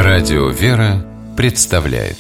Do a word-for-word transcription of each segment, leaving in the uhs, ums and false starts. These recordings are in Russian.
Радио «Вера» представляет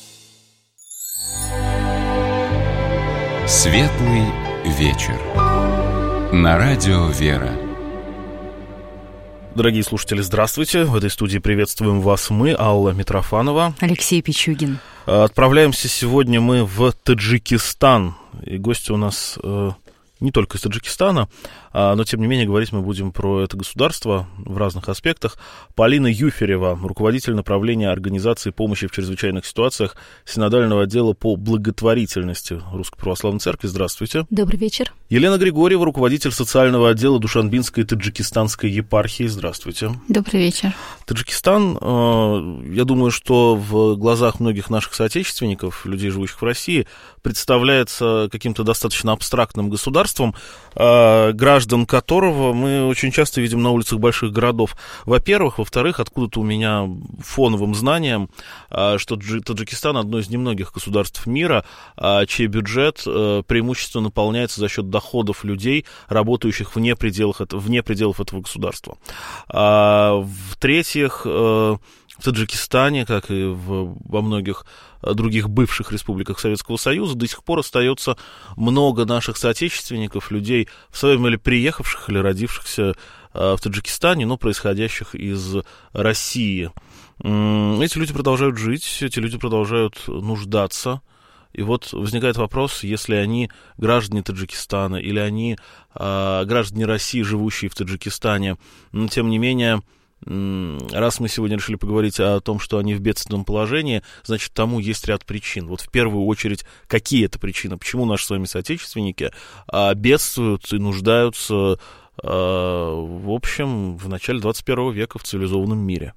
Светлый вечер на Радио «Вера». Дорогие слушатели, здравствуйте. В этой студии приветствуем вас мы, Алла Митрофанова, Алексей Пичугин. Отправляемся сегодня мы в Таджикистан. И гости у нас э, не только из Таджикистана, а, но, тем не менее, говорить мы будем про это государство в разных аспектах. Полина Юферева, руководитель направления организации помощи в чрезвычайных ситуациях Синодального отдела по благотворительности Русской Православной Церкви. Здравствуйте. Добрый вечер. Елена Григорьева, руководитель социального отдела Душанбинской таджикистанской епархии. Здравствуйте. Добрый вечер. Таджикистан, я думаю, что в глазах многих наших соотечественников, людей, живущих в России, представляется каким-то достаточно абстрактным государством, граждан которого мы очень часто видим на улицах больших городов. Во-первых. Во-вторых, откуда-то у меня фоновым знанием, что Таджикистан одно из немногих государств мира, чей бюджет преимущественно наполняется за счет доходов людей, работающих вне пределов, вне пределов этого государства. В-третьих, в Таджикистане, как и в, во многих других бывших республиках Советского Союза, до сих пор остается много наших соотечественников, людей, в своем или приехавших, или родившихся в Таджикистане, но происходящих из России. Эти люди продолжают жить, эти люди продолжают нуждаться. И вот возникает вопрос, если они граждане Таджикистана или они э, граждане России, живущие в Таджикистане, но тем не менее, раз мы сегодня решили поговорить о том, что они в бедственном положении, значит, тому есть ряд причин. Вот в первую очередь, какие это причины? Почему наши с вами соотечественники э, бедствуют и нуждаются, э, в общем, в начале двадцать первого века в цивилизованном мире?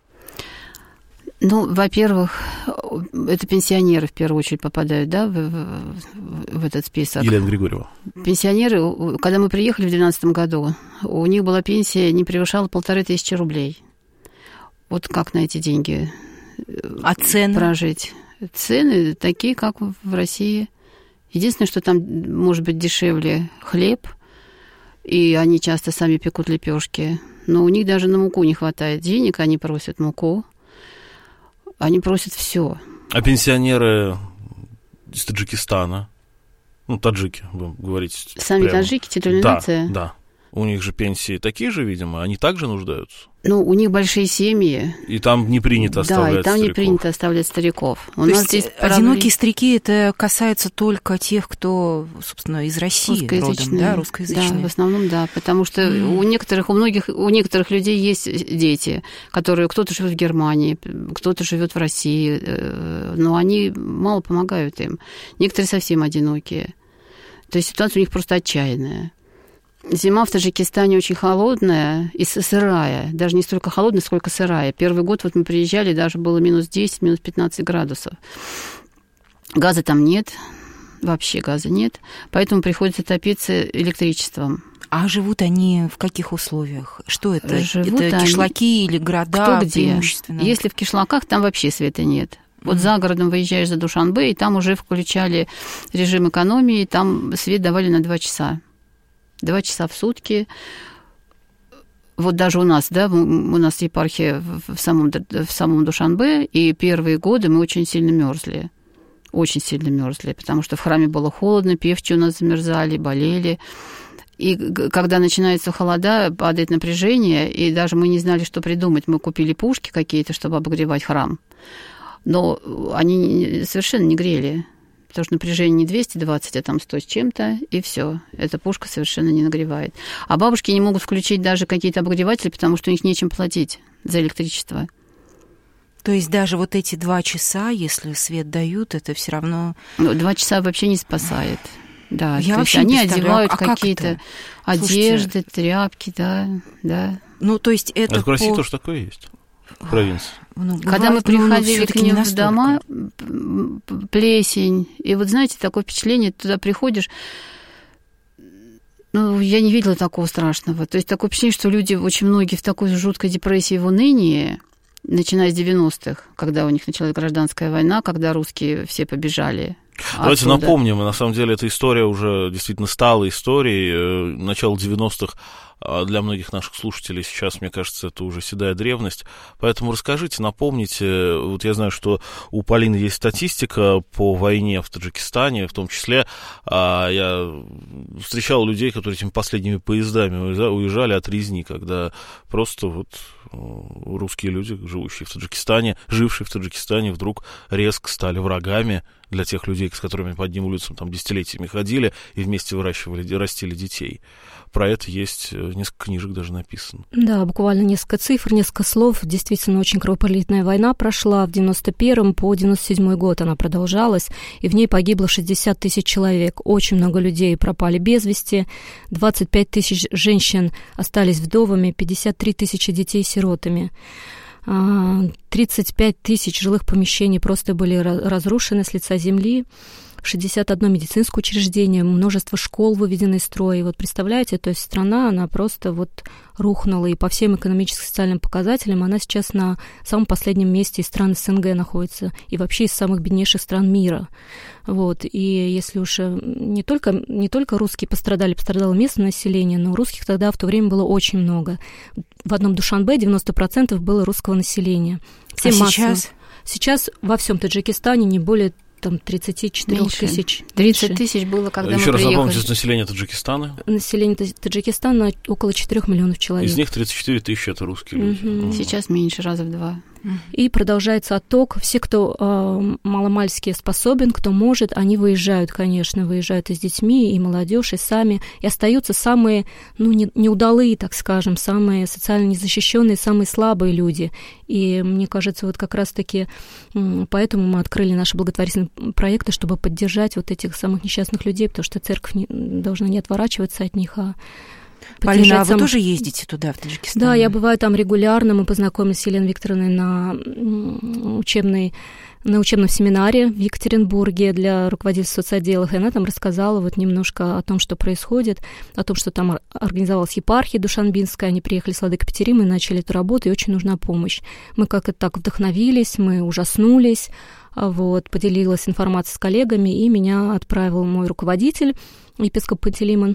Ну, во-первых, это пенсионеры в первую очередь попадают, да, в, в, в этот список. Елена Григорьева. Пенсионеры, когда мы приехали в две тысячи двенадцатом году, у них была пенсия, не превышала полторы тысячи рублей. Вот как на эти деньги а цены? Прожить? Цены такие, как в России. Единственное, что там может быть дешевле хлеб, и они часто сами пекут лепешки, но у них даже на муку не хватает денег, они просят муку. Они просят все. А пенсионеры из Таджикистана, ну, таджики, вы говорите. Сами прямо. Таджики, титульная да, нация? Да, у них же пенсии такие же, видимо, они также нуждаются? Ну, у них большие семьи. И там не принято оставлять стариков. Да, и там стариков. не принято оставлять стариков. У То нас есть здесь одинокие проблем... старики, это касается только тех, кто, собственно, из России родом, да, русскоязычные? Да, в основном, да, потому что mm. у некоторых, у многих, у некоторых людей есть дети, которые, кто-то живет в Германии, кто-то живет в России, но они мало помогают им. Некоторые совсем одинокие. То есть ситуация у них просто отчаянная. Зима в Таджикистане очень холодная и сырая. Даже не столько холодная, сколько сырая. Первый год вот мы приезжали, даже было минус десять, минус пятнадцать градусов. Газа там нет, вообще газа нет. Поэтому приходится топиться электричеством. А живут они в каких условиях? Что это? Живут это кишлаки или города? Кто где? Преимущественно? Если в кишлаках, там вообще света нет. Вот mm-hmm. за городом выезжаешь за Душанбе, и там уже включали режим экономии, там свет давали на два часа. Два часа в сутки. Вот даже у нас, да, у нас епархия в самом, в самом Душанбе, и первые годы мы очень сильно мерзли. Очень сильно мерзли, потому что в храме было холодно, певчи у нас замерзали, болели. И когда начинаются холода, падает напряжение, и даже мы не знали, что придумать. Мы купили пушки какие-то, чтобы обогревать храм. Но они совершенно не грели. Потому что напряжение не двести двадцать, а там сто с чем-то, и все. Эта пушка совершенно не нагревает. А бабушки не могут включить даже какие-то обогреватели, потому что у них нечем платить за электричество. То есть даже вот эти два часа, если свет дают, это все равно... Ну, два часа вообще не спасает. Да, я то вообще есть они не одевают а какие-то как одежды, Слушайте, тряпки, да, да. Ну, то есть это... Это в России по... тоже такое есть. В провинции. Ну, Когда мы приходили к ним в дома, плесень, и вот, знаете, такое впечатление, туда приходишь, ну, я не видела такого страшного. То есть такое впечатление, что люди, очень многие в такой жуткой депрессии, в унынии, начиная с девяностых, когда у них началась гражданская война, когда русские все побежали. Давайте отсюда. напомним, на самом деле эта история уже действительно стала историей. Начало девяностых для многих наших слушателей сейчас, мне кажется, это уже седая древность. Поэтому расскажите, напомните, вот я знаю, что у Полины есть статистика по войне в Таджикистане, в том числе я встречал людей, которые этими последними поездами уезжали от резни, когда просто вот русские люди, живущие в Таджикистане, жившие в Таджикистане, вдруг резко стали врагами для тех людей, с которыми по одним улицам там десятилетиями ходили и вместе выращивали, растили детей. Про это есть несколько книжек даже написано. Да, буквально несколько цифр, несколько слов. Действительно, очень кровопролитная война прошла. В девяносто первом по девяносто седьмой год она продолжалась, и в ней погибло шестьдесят тысяч человек. Очень много людей пропали без вести, двадцать пять тысяч женщин остались вдовами, пятьдесят три тысячи детей сиротами. тридцать пять тысяч жилых помещений просто были разрушены с лица земли, шестьдесят одно медицинское учреждение, множество школ выведены из строя. И вот представляете, то есть страна, она просто вот рухнула, и по всем экономическим и социальным показателям она сейчас на самом последнем месте из стран СНГ находится, и вообще из самых беднейших стран мира. Вот. И если уж не только, не только русские пострадали, пострадало местное население, но русских тогда в то время было очень много. В одном Душанбе девяносто процентов было русского населения. Все а массово. сейчас? Сейчас во всем Таджикистане не более там тридцать четыре тысяч. тридцать тысяч было, когда Еще мы раз приехали. напомните, население Таджикистана. Население Таджикистана около четырёх миллионов человек. Из них тридцать четыре тысячи это русские люди. Угу. Сейчас меньше, раза в два. И продолжается отток. Все, кто э, маломальски способен, кто может, они выезжают, конечно, выезжают и с детьми, и молодежь, и сами. И остаются самые, ну, не, неудалые, так скажем, самые социально незащищенные, самые слабые люди. И мне кажется, вот как раз-таки э, поэтому мы открыли наши благотворительные проекты, чтобы поддержать вот этих самых несчастных людей, потому что церковь не, должна не отворачиваться от них, а Полина, а вы сам... тоже ездите туда, в Таджикистан? Да, я бываю там регулярно. Мы познакомились с Еленой Викторовной на, учебной, на учебном семинаре в Екатеринбурге для руководителей соцотделов, и она там рассказала вот немножко о том, что происходит, о том, что там организовалась епархия Душанбинская, они приехали с владыкой Петеримой, начали эту работу, и очень нужна помощь. Мы как-то так вдохновились, мы ужаснулись, вот, поделилась информацией с коллегами, и меня отправил мой руководитель, епископ Пантелеймон,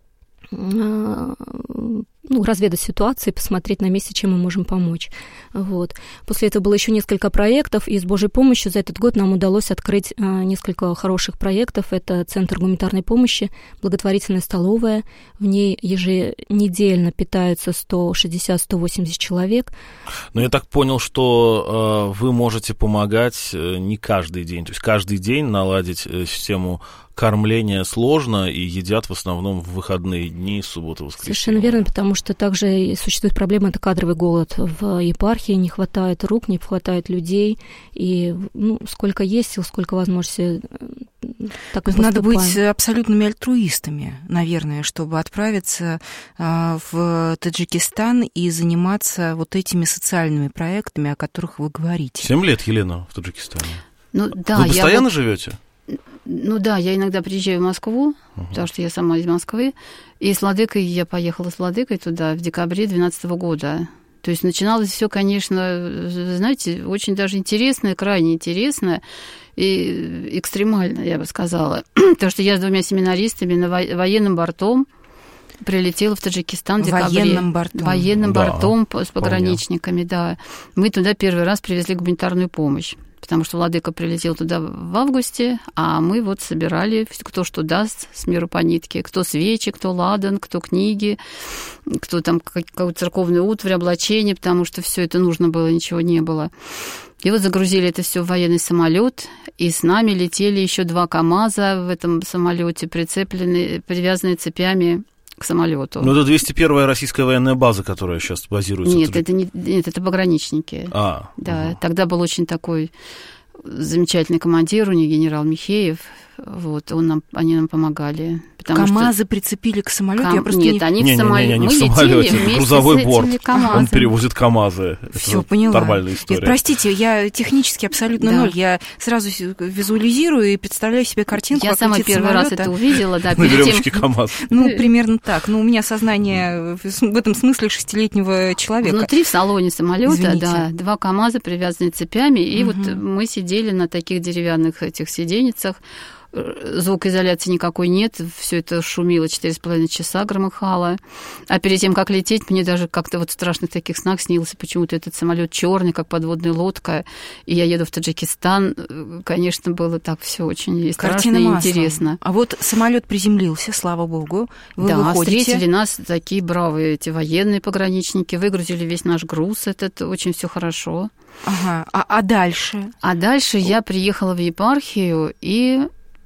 ну, разведать ситуацию, посмотреть на месте, чем мы можем помочь. Вот. После этого было еще несколько проектов, и с Божьей помощью за этот год нам удалось открыть несколько хороших проектов. Это Центр гуманитарной помощи, благотворительная столовая. В ней еженедельно питаются сто шестьдесят - сто восемьдесят человек. Но я так понял, что э, вы можете помогать не каждый день. То есть каждый день наладить систему кормления сложно, и едят в основном в выходные дни, субботу, воскресенье. Совершенно верно, потому что также существует проблема, это кадровый голод в епархии, не хватает рук, не хватает людей, и ну, сколько есть сил, сколько возможностей, так и Надо поступаем. быть абсолютными альтруистами, наверное, чтобы отправиться в Таджикистан и заниматься вот этими социальными проектами, о которых вы говорите. Семь лет, Елена, в Таджикистане. Ну, да, вы постоянно вот... живете? Ну да, я иногда приезжаю в Москву, uh-huh. потому что я сама из Москвы. И с владыкой я поехала с владыкой туда в декабре две тысячи двенадцатого года. То есть начиналось все, конечно, знаете, очень даже интересно, крайне интересно и экстремально, я бы сказала. Потому что я с двумя семинаристами на военным бортом прилетела в Таджикистан в декабре. Военным бортом. Военным да, бортом с пограничниками, да. Мы туда первый раз привезли гуманитарную помощь. Потому что владыка прилетел туда в августе, а мы вот собирали кто что даст с миру по нитке. Кто свечи, кто ладан, кто книги, кто там какую-то церковную утварь, облачение, потому что все это нужно было, ничего не было. И вот загрузили это все в военный самолет, и с нами летели еще два КАМАЗа в этом самолете, прицепленные, привязанные цепями к самолету. Ну, это двести первая российская военная база, которая сейчас базируется. Нет, в Таджик... это не, нет, это пограничники. А, да, угу. Тогда был очень такой замечательный командир у них, генерал Михеев. Вот, он нам, они нам помогали. КАМАЗы что... прицепили к самолету? Кам... Я просто Нет, не... они не, в самолете. Не, не, не, Мы в самолете, летели это грузовой борт. Он перевозит КАМАЗы. Все, поняла. Нормальная история. Нет, простите, я технически абсолютно да. ноль. Я сразу визуализирую и представляю себе картинку. Я сама первый самолета. раз это увидела, да. На веревочке КАМАЗ. Ну, примерно так. Ну, у меня сознание в этом смысле шестилетнего человека. Внутри в салоне самолета, да, два КАМАЗа, привязанные цепями, и вот мы сидели на таких деревянных этих сиденьицах. звукоизоляции никакой нет, все это шумело четыре с половиной часа, громыхало. А перед тем, как лететь, мне даже как-то вот в страшных таких снах снился почему-то этот самолет черный, как подводная лодка, и я еду в Таджикистан. Конечно, было так все очень и страшно, и интересно. А вот самолет приземлился, слава богу. Вы да, выходите. Встретили нас такие бравые эти военные пограничники, выгрузили весь наш груз, это очень все хорошо. Ага. А, а дальше? А дальше я приехала в епархию и...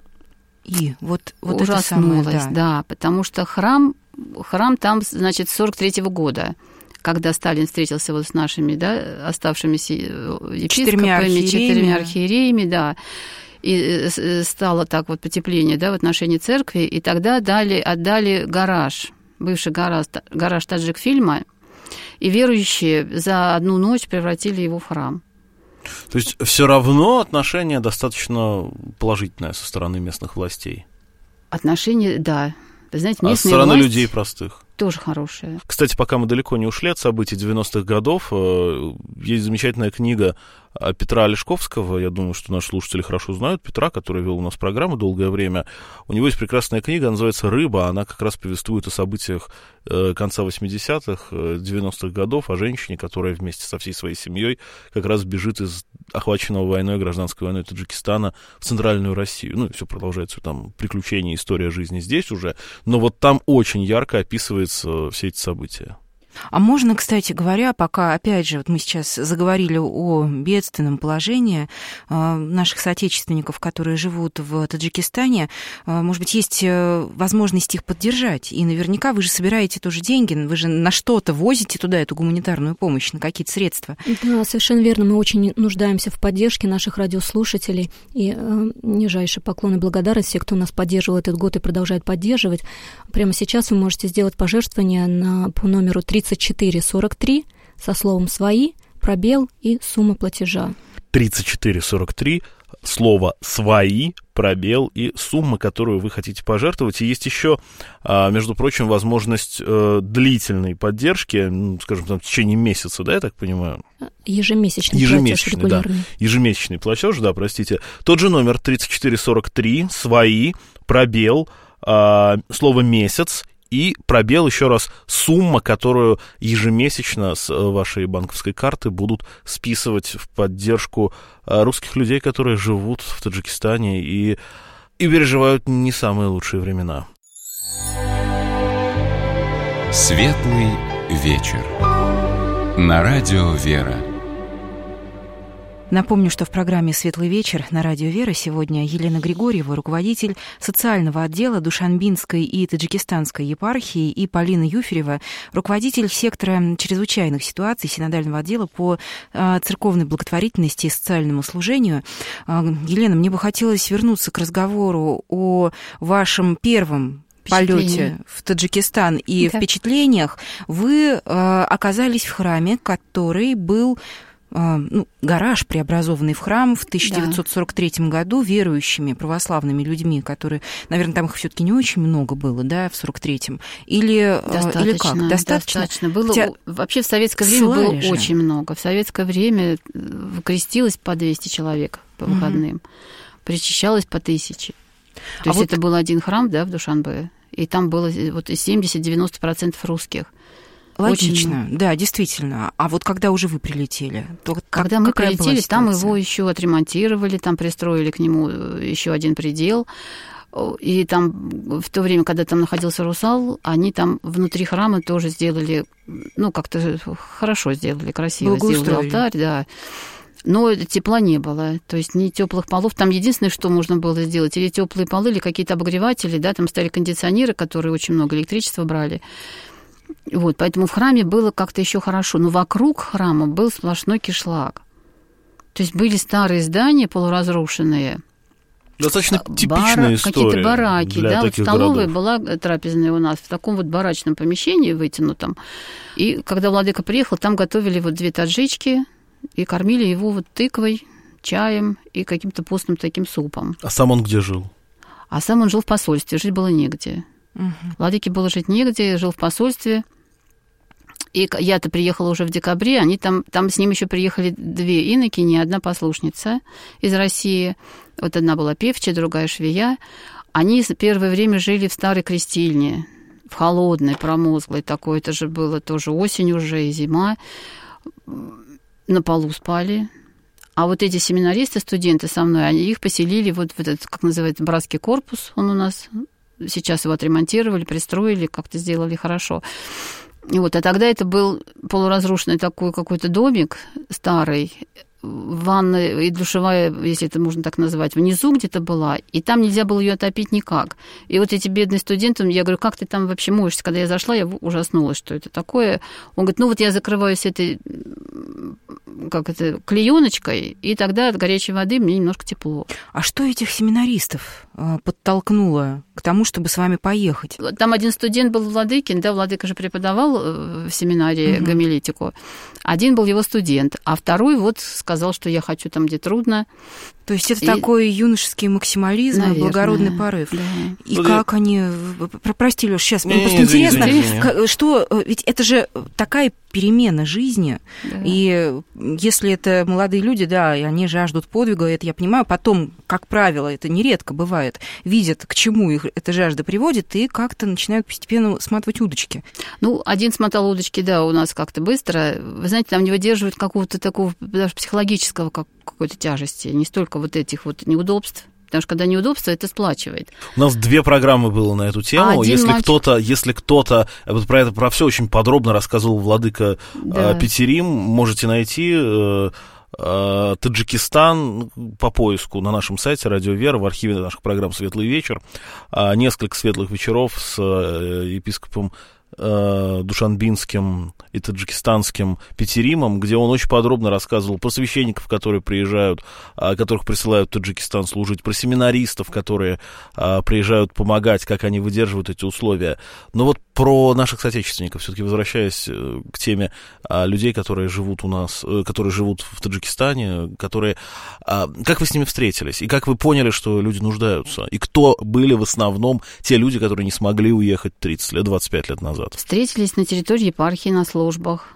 И вот, вот ужаснулась, это самое, да. да, потому что храм, храм там, значит, с сорок третьего года, когда Сталин встретился вот с нашими, да, оставшимися епископами, четырьмя архиереями, четырьмя архиереями, да, и стало так вот потепление, да, в отношении церкви, и тогда дали, отдали гараж, бывший гараж, гараж Таджикфильма, и верующие за одну ночь превратили его в храм. То есть все равно отношение достаточно положительное со стороны местных властей? Отношение, да. Вы знаете, местные а со стороны власти людей простых? Тоже хорошее. Кстати, пока мы далеко не ушли от событий девяностых годов, есть замечательная книга Петра Олешковского, я думаю, что наши слушатели хорошо знают Петра, который вел у нас программу долгое время. У него есть прекрасная книга, называется «Рыба», она как раз повествует о событиях конца восьмидесятых, девяностых годов, о женщине, которая вместе со всей своей семьей как раз бежит из охваченного войной, гражданской войной Таджикистана в Центральную Россию. Ну, и все продолжается, там, приключения, история жизни здесь уже, но вот там очень ярко описываются все эти события. А можно, кстати говоря, пока, опять же, вот мы сейчас заговорили о бедственном положении наших соотечественников, которые живут в Таджикистане, может быть, есть возможность их поддержать, и наверняка вы же собираете тоже деньги, вы же на что-то возите туда эту гуманитарную помощь, на какие-то средства. Да, совершенно верно, мы очень нуждаемся в поддержке наших радиослушателей, и э, нижайший поклон и благодарность всем, кто нас поддерживал этот год и продолжает поддерживать. Прямо сейчас вы можете сделать пожертвование на, по номеру тридцать четыре сорок три со словом «свои», пробел и сумма платежа. тридцать четыре сорок три, слово «свои», пробел и сумма, которую вы хотите пожертвовать. И есть еще, между прочим, возможность длительной поддержки, ну, скажем, там, в течение месяца, да, я так понимаю? Ежемесячный, Ежемесячный платеж регулярный. Да. Ежемесячный платеж, да, простите. Тот же номер тридцать четыре сорок три, «свои», пробел, слово «месяц», и пробел, еще раз, сумма, которую ежемесячно с вашей банковской карты будут списывать в поддержку русских людей, которые живут в Таджикистане и, и переживают не самые лучшие времена. Светлый вечер. На радио «Вера». Напомню, что в программе «Светлый вечер» на радио «Вера» сегодня Елена Григорьева, руководитель социального отдела Душанбинской и Таджикистанской епархии, и Полина Юферева, руководитель сектора чрезвычайных ситуаций Синодального отдела по церковной благотворительности и социальному служению. Елена, мне бы хотелось вернуться к разговору о вашем первом полете в Таджикистан и да. впечатлениях. Вы оказались в храме, который был... Ну, гараж, преобразованный в храм в тысяча девятьсот сорок третьем да. году верующими православными людьми, которые, наверное, там их все-таки не очень много было, да, в сорок третьем, или, достаточно, или как? Достаточно. Достаточно. Было, Хотя... Вообще в советское время было же. очень много. В советское время крестилось по двести человек по выходным, угу. причащалось по тысяче. То а есть вот... это был один храм, да, в Душанбе, и там было вот семьдесят-девяносто процентов русских. Логично, очень... да, действительно. А вот когда уже вы прилетели? То когда как, мы прилетели, там его еще отремонтировали, там пристроили к нему еще один предел. И там в то время, когда там находился русал, они там внутри храма тоже сделали, ну, как-то хорошо сделали, красиво сделали алтарь, да. Но тепла не было, то есть ни теплых полов. Там единственное, что можно было сделать, или теплые полы, или какие-то обогреватели, да, там стояли кондиционеры, которые очень много электричества брали. Вот, поэтому в храме было как-то еще хорошо, но вокруг храма был сплошной кишлак. То есть были старые здания полуразрушенные. Достаточно типичная Бара, история. Какие-то бараки, для да, вот столовая городов. Была трапезная у нас в таком вот барачном помещении вытянутом. И когда владыка приехал, там готовили вот две таджички и кормили его вот тыквой, чаем и каким-то постным таким супом. А сам он где жил? А сам он жил в посольстве, жить было негде. Угу. Владыке было жить негде, жил в посольстве. И я-то приехала уже в декабре, они там, там с ним еще приехали две инокини, одна послушница из России. Вот одна была певчая, другая швея. Они первое время жили в старой крестильне, в холодной, промозглой такой. Это же было тоже осень уже и зима. На полу спали. А вот эти семинаристы, студенты со мной, они их поселили вот в этот, как называется, братский корпус. Он у нас... Сейчас его отремонтировали, пристроили, как-то сделали хорошо. И вот, а тогда это был полуразрушенный такой какой-то домик старый, ванная и душевая, если это можно так назвать, внизу где-то была, и там нельзя было ее отопить никак. И вот эти бедные студенты, я говорю, как ты там вообще моешься? Когда я зашла, я ужаснулась, что это такое. Он говорит, ну вот я закрываюсь этой, как это, клееночкой, и тогда от горячей воды мне немножко тепло. А что этих семинаристов подтолкнуло к тому, чтобы с вами поехать? Там один студент был Владыкин, да, Владыка же преподавал в семинарии угу. гомилетику. Один был его студент, а второй вот сказал, что я хочу там, где трудно. То есть это и... такой юношеский максимализм, наверное, благородный порыв. Да. И ну, как да. они... Прости, Лёш, сейчас, мне не, просто не, интересно, извини, извини. что... Ведь это же такая перемена жизни, да. и если это молодые люди, да, и они жаждут подвига, это я понимаю, потом, как правило, это нередко бывает, видят, к чему их эта жажда приводит, и как-то начинают постепенно сматывать удочки. Ну, один смотал удочки, да, у нас как-то быстро. Вы знаете, там не выдерживают какого-то такого даже психологического как, какой-то тяжести, не столько вот этих вот неудобств. Потому что когда неудобство, это сплачивает. У нас две программы было на эту тему. Один если, мальчик... кто-то, если кто-то вот про это про все очень подробно рассказывал владыка да. Петерим, можете найти э, э, Таджикистан по поиску на нашем сайте Радио Вера, в архиве наших программ «Светлый вечер». Э, несколько светлых вечеров с э, епископом э, душанбинским и таджикистанским Петеримом, где он очень подробно рассказывал про священников, которые приезжают, которых присылают в Таджикистан служить, про семинаристов, которые приезжают помогать, как они выдерживают эти условия. Но вот про наших соотечественников, все-таки возвращаясь к теме людей, которые живут у нас, которые живут в Таджикистане, которые... Как вы с ними встретились? И как вы поняли, что люди нуждаются? И кто были в основном те люди, которые не смогли уехать тридцать лет, двадцать пять лет назад? Встретились на территории епархии, на службах.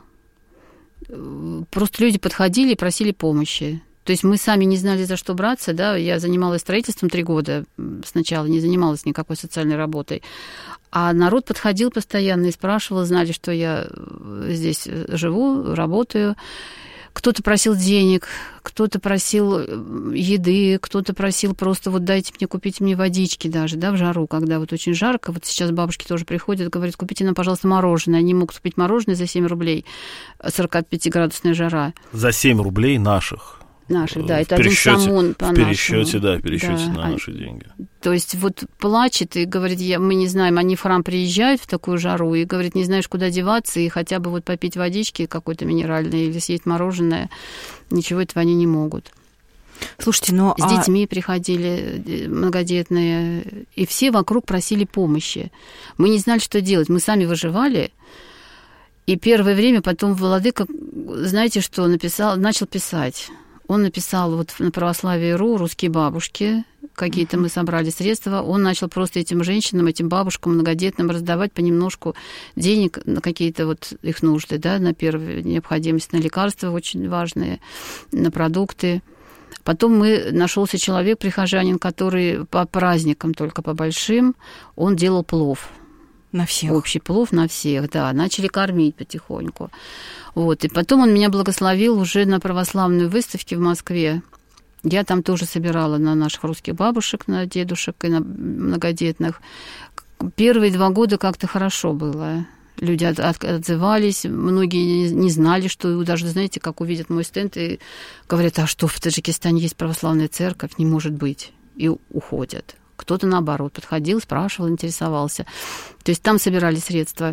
Просто люди подходили и просили помощи. То есть мы сами не знали, за что браться, да, я занималась строительством три года сначала, не занималась никакой социальной работой, а народ подходил постоянно и спрашивал, знали, что я здесь живу, работаю. Кто-то просил денег, кто-то просил еды, кто-то просил просто вот дайте мне, купите мне водички даже, да, в жару, когда вот очень жарко. Вот сейчас бабушки тоже приходят, говорят, купите нам, пожалуйста, мороженое. Они могут купить мороженое за семь рублей, сорокапятиградусная жара. За семь рублей наших. Наших, да, это в один самон по-нашему. В пересчете, да, в пересчете да. на наши деньги. То есть вот плачет и говорит, я, мы не знаем, они в храм приезжают в такую жару и говорит, не знаешь, куда деваться, и хотя бы вот попить водички какой-то минеральной или съесть мороженое, ничего этого они не могут. Слушайте, но... С а... детьми приходили многодетные, и все вокруг просили помощи. Мы не знали, что делать, мы сами выживали. И первое время потом владыка, знаете, что написал, начал писать. Он написал вот на православие.ру «Русские бабушки», какие-то мы собрали средства, он начал просто этим женщинам, этим бабушкам многодетным раздавать понемножку денег на какие-то вот их нужды, да, на первую необходимость, на лекарства очень важные, на продукты. Потом мы, нашелся человек, прихожанин, который по праздникам, только по большим, он делал плов. На всех. Общий плов на всех, да. Начали кормить потихоньку. Вот. И потом он меня благословил уже на православной выставке в Москве. Я там тоже собирала на наших русских бабушек, на дедушек и на многодетных. Первые два года как-то хорошо было. Люди от, от, отзывались, многие не, не знали, что даже, знаете, как увидят мой стенд и говорят, а что, в Таджикистане есть православная церковь? Не может быть. И уходят. Кто-то, наоборот, подходил, спрашивал, интересовался. То есть там собирали средства.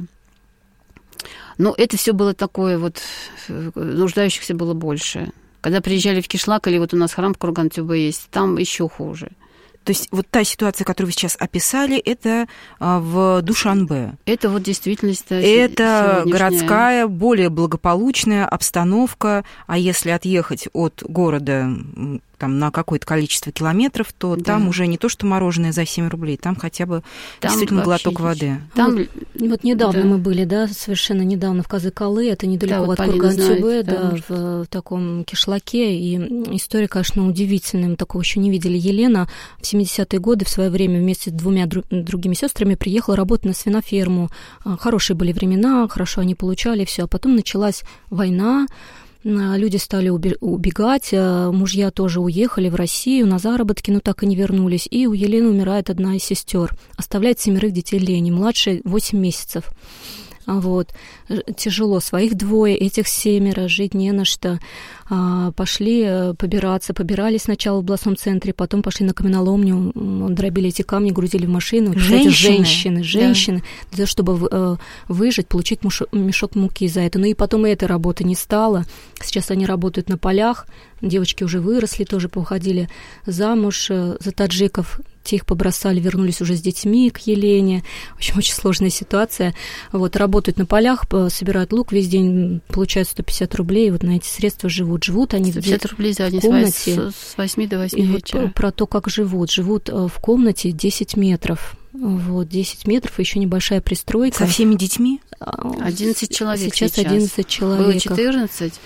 Но это все было такое вот, нуждающихся было больше. Когда приезжали в Кишлак, или вот у нас храм в Курган-Тюбе есть, там еще хуже. То есть вот та ситуация, которую вы сейчас описали, это в Душанбе. Это вот действительность. Это городская, более благополучная обстановка. А если отъехать от города там, на какое-то количество километров, то да. там уже не то, что мороженое за семь рублей, там хотя бы там действительно глоток воды. Там... Вот, вот недавно да. мы были, да, совершенно недавно в Казыкалы, это недалеко да, вот от Курган-Сюбе, да, да, в, в таком кишлаке, и история, конечно, удивительная, мы такого еще не видели. Елена в семидесятые годы в свое время вместе с двумя дру- другими сестрами приехала работать на свиноферму. Хорошие были времена, хорошо они получали все, а потом началась война, люди стали убегать, мужья тоже уехали в Россию на заработки, но так и не вернулись. И у Елены умирает одна из сестер, оставляет семерых детей Лене, младшей восемь месяцев. Вот. Тяжело, своих двое, этих семеро, жить не на что. Пошли побираться, побирались сначала в областном центре, потом пошли на каменоломню, дробили эти камни, грузили в машину. Женщины, женщины, женщины да. для того, чтобы выжить, получить мешок муки за это. Ну и потом и этой работы не стало. Сейчас они работают на полях, девочки уже выросли, тоже поуходили замуж за таджиков. Те их побросали, вернулись уже с детьми к Елене. В общем, очень сложная ситуация. Вот, работают на полях, собирают лук, весь день получают сто пятьдесят рублей, вот на эти средства живут. Живут они сто пятьдесят рублей за день комнате. С восьми до восьми и вечера. Вот про то, как живут. Живут в комнате десять метров. Вот, десять метров, и еще небольшая пристройка. Со всеми детьми? одиннадцать человек сейчас. Сейчас одиннадцать человек. Было четырнадцать.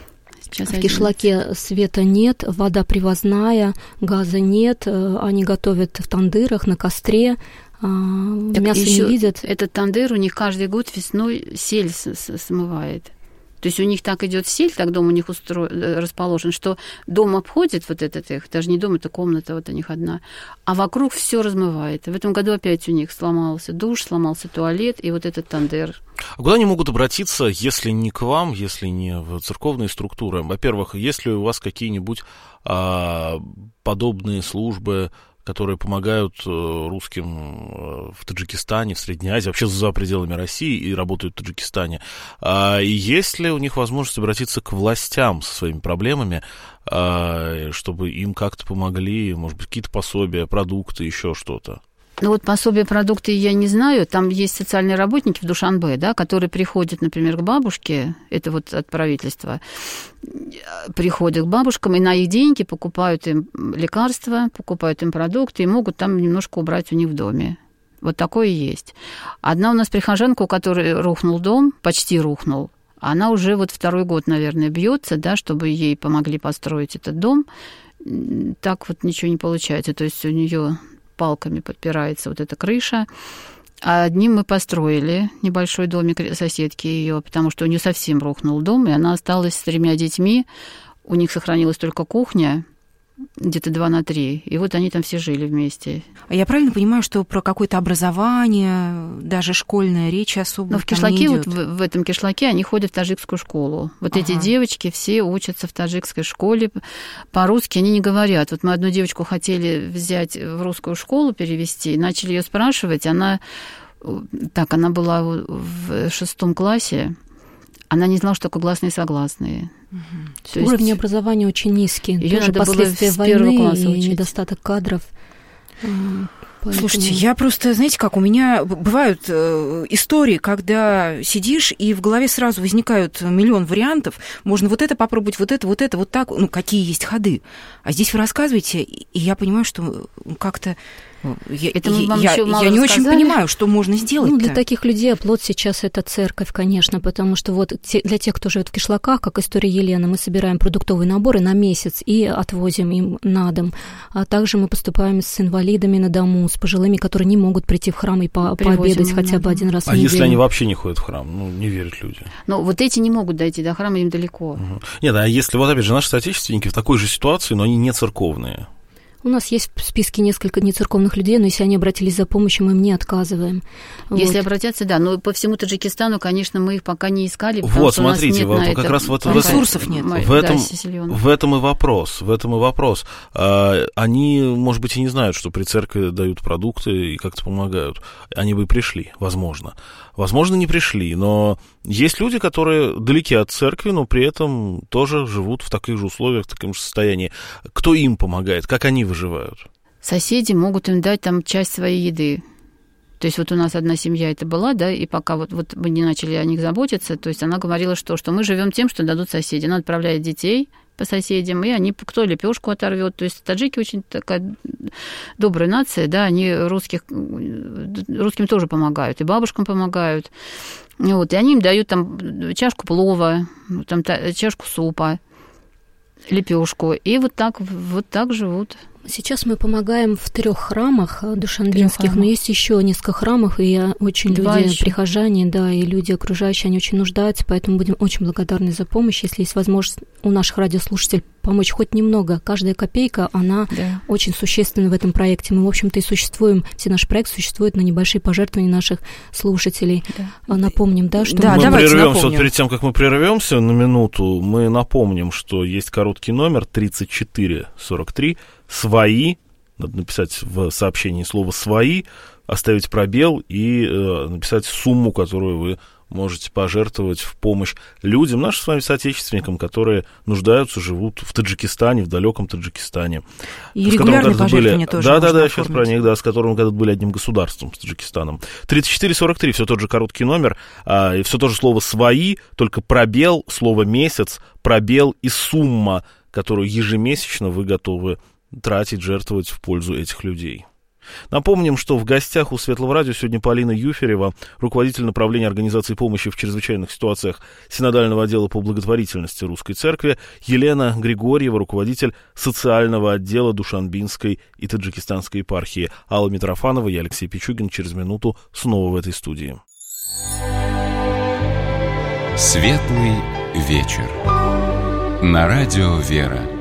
В кишлаке света нет, вода привозная, газа нет, они готовят в тандырах, на костре, так мясо не видят. Этот тандыр у них каждый год весной сель смывает. То есть у них так идет сель, так дом у них устро... расположен, что дом обходит вот этот их, даже не дом, это комната вот у них одна, а вокруг все размывает. В этом году опять у них сломался душ, сломался туалет и вот этот тандыр. А куда они могут обратиться, если не к вам, если не в церковные структуры? Во-первых, есть ли у вас какие-нибудь а, подобные службы, которые помогают русским в Таджикистане, в Средней Азии, вообще за пределами России и работают в Таджикистане. И есть ли у них возможность обратиться к властям со своими проблемами, чтобы им как-то помогли, может быть, какие-то пособия, продукты, еще что-то? Ну вот пособия, продукты я не знаю. Там есть социальные работники в Душанбе, да, которые приходят, например, к бабушке, это вот от правительства, приходят к бабушкам и на их деньги покупают им лекарства, покупают им продукты и могут там немножко убрать у них в доме. Вот такое есть. Одна у нас прихожанка, у которой рухнул дом, почти рухнул, она уже вот второй год, наверное, бьется, да, чтобы ей помогли построить этот дом. Так вот ничего не получается. То есть у нее палками подпирается вот эта крыша. А одним мы построили небольшой домик соседки ее, потому что у нее совсем рухнул дом, и она осталась с тремя детьми. У них сохранилась только кухня, где-то два на три. И вот они там все жили вместе. А я правильно понимаю, что про какое-то образование, даже школьная речь особо Но в кишлаке, вот в, в этом кишлаке они ходят в таджикскую школу. Вот ага. эти девочки все учатся в таджикской школе. По-русски они не говорят. Вот мы одну девочку хотели взять в русскую школу, перевести, начали ее спрашивать. Она, так, она была в шестом классе. Она не знала, что такое гласные и согласные. Угу. Уровень есть... образования очень низкий. Ее тоже последствия войны и учить. Недостаток кадров. Поэтому... Слушайте, я просто, знаете, как у меня бывают э, истории, когда сидишь, и в голове сразу возникают миллион вариантов. Можно вот это попробовать, вот это, вот это, вот так. Ну, какие есть ходы. А здесь вы рассказываете, и я понимаю, что как-то... Я, это я, я, я не очень понимаю, что можно сделать. Ну, для таких людей оплот сейчас это церковь, конечно, потому что вот те, для тех, кто живет в кишлаках, как история Елены, мы собираем продуктовые наборы на месяц и отвозим им на дом. А также мы поступаем с инвалидами на дому, с пожилыми, которые не могут прийти в храм и по- пообедать хотя бы один раз в неделю. А если они вообще не ходят в храм? Ну, не верят люди. Ну, вот эти не могут дойти до храма, им далеко. Угу. Нет, а если, вот опять же, наши соотечественники в такой же ситуации, но они не церковные? У нас есть в списке несколько нецерковных людей, но если они обратились за помощью, мы им не отказываем. Если вот. обратятся, да. Но по всему Таджикистану, конечно, мы их пока не искали, потому вот, что смотрите, у нас нет вот, на как раз вот ресурсов нет. В этом, да, в этом и вопрос. В этом и вопрос. А, они, может быть, и не знают, что при церкви дают продукты и как-то помогают. Они бы и пришли, возможно. Возможно, не пришли, но есть люди, которые далеки от церкви, но при этом тоже живут в таких же условиях, в таком же состоянии. Кто им помогает? Как они выживают? Соседи могут им дать там часть своей еды. То есть вот у нас одна семья это была, да, и пока вот, вот мы не начали о них заботиться, то есть она говорила, что, что мы живем тем, что дадут соседи. Она отправляет детей, по соседям, и они кто лепешку оторвет. То есть таджики очень такая добрая нация, да, они русских, русским тоже помогают, и бабушкам помогают. Вот, и они им дают там чашку плова, там, чашку супа, лепешку, и вот так, вот так живут. Сейчас мы помогаем в трех храмах душанбинских, но есть еще несколько храмов, и очень Два люди, еще. прихожане, да, и люди окружающие, они очень нуждаются, поэтому будем очень благодарны за помощь. Если есть возможность у наших радиослушателей помочь хоть немного, каждая копейка, она да. очень существенна в этом проекте. Мы, в общем-то, и существуем, все наш проект существует на небольшие пожертвования наших слушателей. Да. Напомним, да, что... Да, мы прервемся, вот перед тем, как мы прервемся на минуту, мы напомним, что есть короткий номер тридцать четыре сорок три, «Свои», надо написать в сообщении слово «свои», оставить пробел и э, написать сумму, которую вы можете пожертвовать в помощь людям, нашим с вами соотечественникам, которые нуждаются, живут в Таджикистане, в далеком Таджикистане. И регулярные пожертвования были... тоже Да, да, да, оформить. Сейчас про них, да, с которым когда-то были одним государством, с Таджикистаном. тридцать четыре сорок три, все тот же короткий номер, а, и все то же слово «свои», только пробел, слово «месяц», пробел и сумма, которую ежемесячно вы готовы тратить, жертвовать в пользу этих людей. Напомним, что в гостях у Светлого радио сегодня Полина Юферева, руководитель направления организации помощи в чрезвычайных ситуациях Синодального отдела по благотворительности Русской Церкви, Елена Григорьева, руководитель социального отдела Душанбинской и Таджикистанской епархии, Алла Митрофанова, я Алексей Пичугин. Через минуту снова в этой студии. Светлый вечер. На радио «Вера».